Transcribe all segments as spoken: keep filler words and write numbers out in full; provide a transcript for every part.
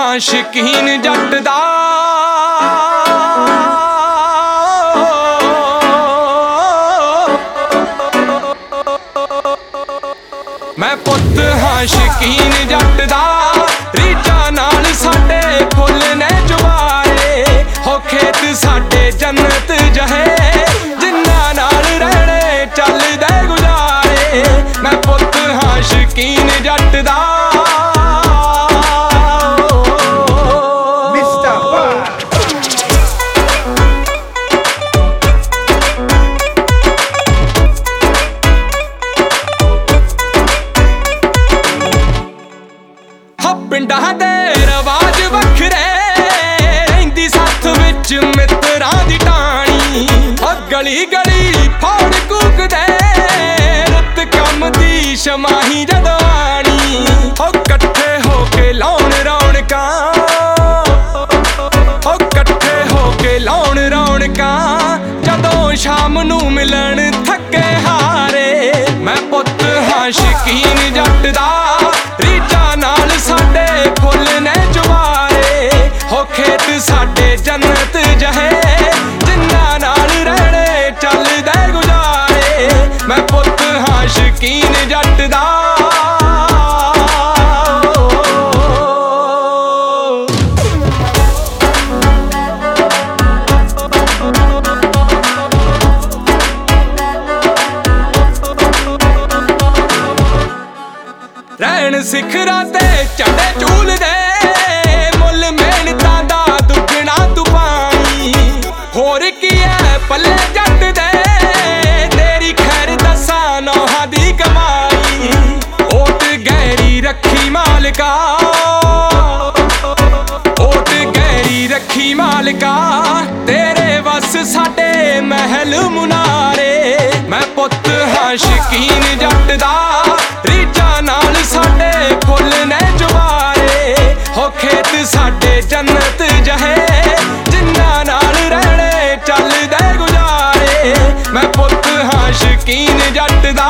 ਹਾਂ ਸ਼ਕੀਨ ਜੱਟ ਦਾ। ਮੈਂ ਪੁੱਤ ਹਾਂ ਸ਼ਕੀਨ ਜੱਟ ਦਾ, ਰੀਝਾਂ ਨਾਲ ਸਾਡੇ ਫੁੱਲ ਨੇ ਜਵਾਰੇ ਹੋ ਖੇਤ ਸਾਡੇ ਜੰਨਤ ਜਹੇ, ਜਿੰਨਾਂ ਨਾਲ ਰਹਿਣੇ ਚੱਲਦੇ ਗੁਜ਼ਾਰੇ। ਮੈਂ ਪੁੱਤ ਹਾਂ ਸ਼ਕੀਨ ਜੱਟ ਦਾ। ਪਿੰਡਾਂ ਦੇ ਰਵਾਜ ਵੱਖਰੇ, ਰਹਿੰਦੀ ਸੱਥ ਵਿੱਚ ਮਿੱਤਰਾਂ ਦੀ ਟਾਣੀ। ਗਲੀ ਗਲੀ ਫੌੜ ਕੂਕਦੇ, ਰੁੱਤ ਕੰਮ ਦੀ ਸ਼ਮਾਹੀ ਜਦੋਂ ਆਣੀ। ਉਹ ਇਕੱਠੇ ਹੋ ਕੇ ਲਾਉਣ ਰੌਣਕਾਂ, ਉਹ ਇਕੱਠੇ ਹੋ ਕੇ ਲਾਉਣ ਰੌਣਕਾਂ, ਜਦੋਂ ਸ਼ਾਮ ਨੂੰ ਮਿਲਣ ਥੱਕੇ ਹਾਰੇ। ਮੈਂ ਪੁੱਤ ਹਾਂ ਸ਼ਕੀਨ ਜੱਟ ਦਾ, ਰੀਝਾਂ ਨਾਲ ਸਾਡੇ ਫੁੱਲ ਨੇ ਜਵਾਰੇ ਹੋ ਖੇਤ ਸਾਡੇ ਜੰਨਤ ਜਹੇ, ਜਿੰਨਾਂ ਨਾਲ ਰਹਿਣੇ ਚੱਲਦੇ ਗੁਜ਼ਾਰੇ। ਮੈਂ ਪੁੱਤ ਹਾਂ ਸ਼ਕੀਨ ਜੱਟ ਦਾ। ਰਹਿਣ ਸਿਖਰਾਂ ਤੇ ਝੰਡੇ ਝੂਲਦੇ, ਮੁੱਲ ਮਿਹਨਤਾਂ ਦਾ ਦੁੱਗਣਾ ਤੂੰ ਪਾਈ। ਹੋਰ ਕੀ ਐ ਪੱਲੇ ਜੱਟ ਦੇ, ਤੇਰੀ ਖੈਰ ਦਸਾਂ ਨੌਹਾਂ ਦੀ ਕਮਾਈ। ਓਟ ਗਹਿਰੀ ਰੱਖੀ ਮਾਲਕਾ, ਓਟ ਗਹਿਰੀ ਰੱਖੀ ਮਾਲਕਾ, ਤੇਰੇ ਵਸ ਸਾਡੇ ਮਹਿਲ ਮੁਨਾਰੇ। ਮੈਂ ਪੁੱਤ ਹਾਂ ਸ਼ਕੀਨ ਜੱਟ ਦਾ, ਰੀਝਾਂ ਨਾਲ ਸਾਡੇ ਫੁੱਲ ਨੇ ਜਵਾਰੇ ਹੋ ਖੇਤ ਸਾਡੇ ਜੰਨਤ ਜਹੇ, ਜਿੰਨਾਂ ਨਾਲ ਰਹਿਣੇ ਚੱਲਦੇ ਗੁਜ਼ਾਰੇ। ਮੈਂ ਪੁੱਤ ਹਾਂ ਸ਼ਕੀਨ ਜੱਟ ਦਾ।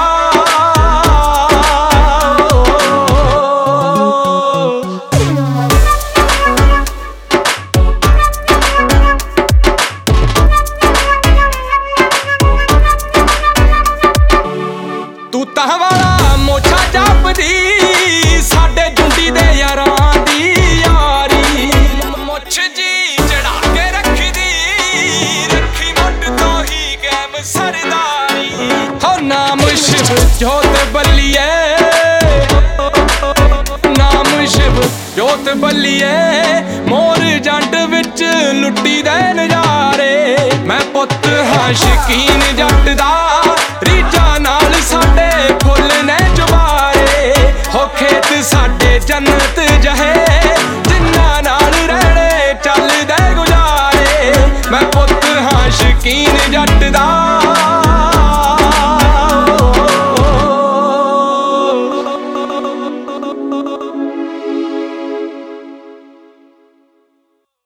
ਤੂੰ ਤਾਂ ਵਾਲਾ ਮੋਛਾ ਜਪਦੀ, ਸਾਡੇ ਜੁੰਡੀ ਦੇ ਯਾਰਾਂ ਦੀ ਯਾਰੀ। ਮੁੱਛ ਜੀ ਚੜਾ ਕੇ ਰੱਖਦੀ, ਰੱਖੀ ਮੁੱਢ ਤੋਂ ਹੀ ਗੈਮ ਸਰਦਾਰੀ। ਹੋ ਨਾਮ ਸ਼ਿਵ ਜੋਤ ਬੱਲੀਏ, ਨਾਮ ਸ਼ਿਵ ਜੋਤ ਬੱਲੀਏ, ਮੋਰ ਜੰਡ ਵਿੱਚ ਲੁੱਟੀ ਦੇ ਨਜ਼ਾਰੇ। ਮੈਂ ਪੁੱਤ ਹਾਂ ਸ਼ਕੀਨ ਜੱਟ ਦਾ, ਰੀਝਾਂ ਨਾਲ ਸਾਡੇ ਫੁੱਲ ਨੇ ਜਵਾਰੇ ਹੋ ਖੇਤ ਸਾਡੇ ਜੰਨਤ